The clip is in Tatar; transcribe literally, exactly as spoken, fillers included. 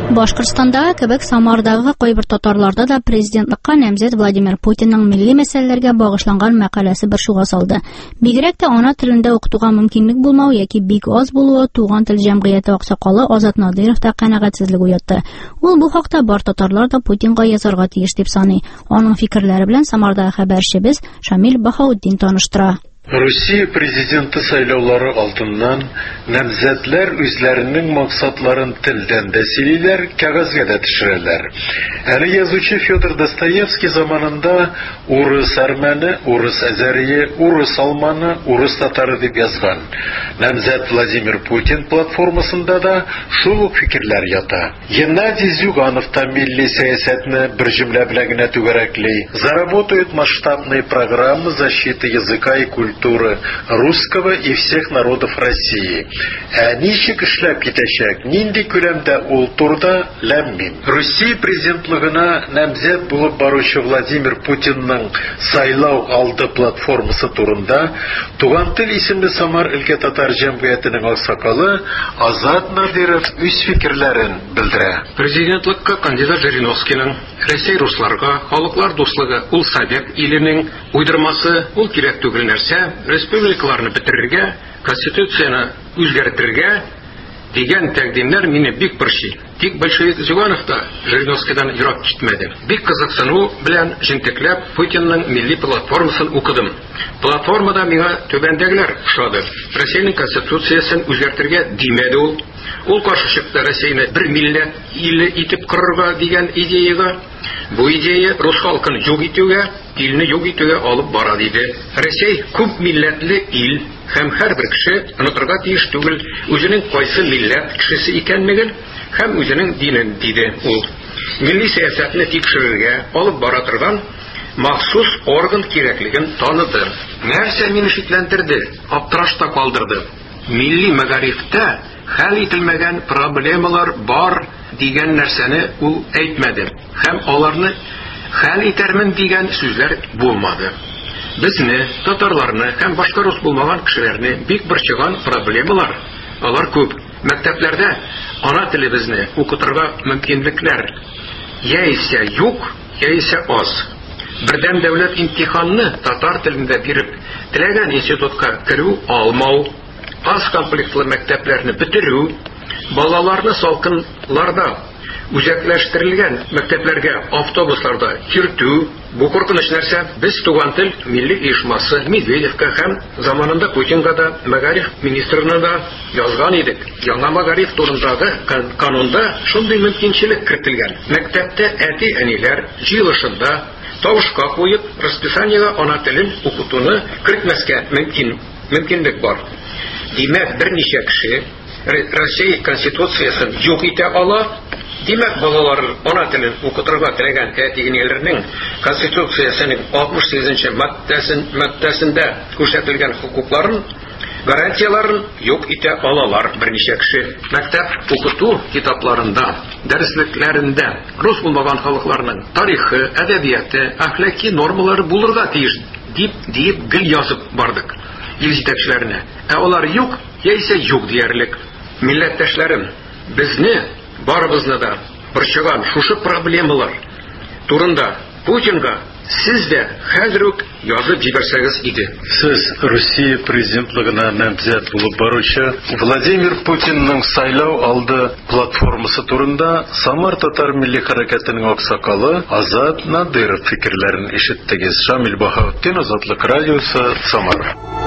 Башкортстандагы кебек Самардагы кайбер татарларда да президентлыкка намзәт Владимир Путинның милли мәсьәләләргә багышланган мәкаләсе бер шуга салды. Бигрәк тә ана телендә укытуга мөмкинлек булмау яки бик аз булуы туган тел җәмгыяте аксакалы Азат Надыйровта канәгатьсезлек уятты. Ул бу хакта бар татарлар да Путинга язарга тиеш дип саный. Аның фикерләре белән Самардагы хәбәрчебез Шамил Баһаутдин таныштыра. Россия президенты сайлаулары алдыннан намзәтләр үзләренең максатларын телдән дә сөйлиләр, кәгазьгә дә төшерәләр. Әле язучы Федор Достоевский заманында урыс армәне, урыс әзәрие, урыс алманы, урыс татары дип язган. Намзәт Владимир Путин платформасында да шул ук фикерләр ята. Геннадий Зюганов та милли сәясәтне бер җөмлә белән генә түгәрәкли. Заработают масштабные программы защиты языка и культуры русского и всех народов России. Ә ничек эшләп китәчәк, нинди күләмдә ул турда ләммим. Россия президентлыгына намзәт булып баручы Владимир Путинның сайлау алды платформасы турында Туган тел исемле Самар өлкә татар җәмгыятенең аксакалы Азат Надыров үз фикерләрен белдерә. Президентлыкка кандидат Жириновскийның Россия русларга, халыклар дуслыгы ул Совет иленең уйдырмасы, ул кирәк түгел нәрсә, республикаларны бетерергә, конституцияны үзгәртергә дигән тәкъдимнәр мине бик борчый. Тик большевик Зюганов та Жириновскийдан ерак китмәде. Бик кызыксыну белән җентекләп Путинның милли платформасын укыдым. Платформада миңа түбәндәгеләр ошады. Россиянең конституциясын үзгәртергә димәде ул. Ул каршы чыкты Россияны бер милләт иле итеп корырга дигән идеяга. Бу идея рус халкын юк итүгә, илне юк итүгә алып бара диде. Россия күп милләтле ил һәм һәрбер кеше онытырга тиеш түгел үзенең кайсы милләт кешесе икәнлеген һәм үзенең динен диде ул. Милли сәясәтне тикшерергә алып бара торган махсус орган кирәклеген таныды. Нәрсә мине шикләндерде, аптырашта калдырды. Милли мәгарифтә хәл ителмәгән проблемалар бар дигән нәрсәне ул әйтмәде. Һәм аларны хәл итәрмен дигән сүзләр булмады. Безне, татарларны һәм башка рус булмаган кешеләрне бик борчыган проблемалар, алар күп. Мәктәпләрдә ана телебезне укытырга мөмкинлекләр яисә юк, яисә аз. Бердәм дәүләт имтиханны татар телендә биреп, теләгән институтка керү алмау, аз комплектлы мәктәпләрне бетерү, балаларны салкынларда үзәкләштерелгән мәктәпләргә автобусларда кертү, бу куркыныч нәрсә. Без Туган тел милли оешмасы Медведевка һәм заманында Путинга да мәгариф министрына да язган идек. Яңа мәгариф турындагы канунда шундый мөмкинчелек кертелгән. Мәктәптә әти-әниләр җыелышында тавышка куеп расписаниегә ана телен укытуны кертмәскә мөмкин мөмкинлек бар. Димәк, берничә кеше Россия конституциясын юк итә ала. Димәк, балалар ана телен укытырга теләгән әти-әниләрнең конституциясының алтмыш сигезенче маддәсендә күрсәтелгән хокукларын, гарантияларын юк итә алалар берничә кеше. Мәктәп укыту китапларында, дәреслекләрендә рус булмаган халыкларның тарихы, әдәбияты, әхлаки нормалары булырга тиеш дип дип гел язып бардык ил җитәкчеләренә. Ә алар юк, яисә юк диярлек. Милләттәшләрем, безне барыбызны да борчыган шушы проблемалар турында Путинга сез дә хәзер үк язып җибәрсәгез иде. Сез Россия президентлыгына намзәт булып баручы Владимир Путинның сайлау алды платформасы турында Самар татар милли хәрәкәтенең аксакалы Азат Надыров фикерләрен ишеттегез. Шамил Баһаутдин, Азатлык радиосы, Самар.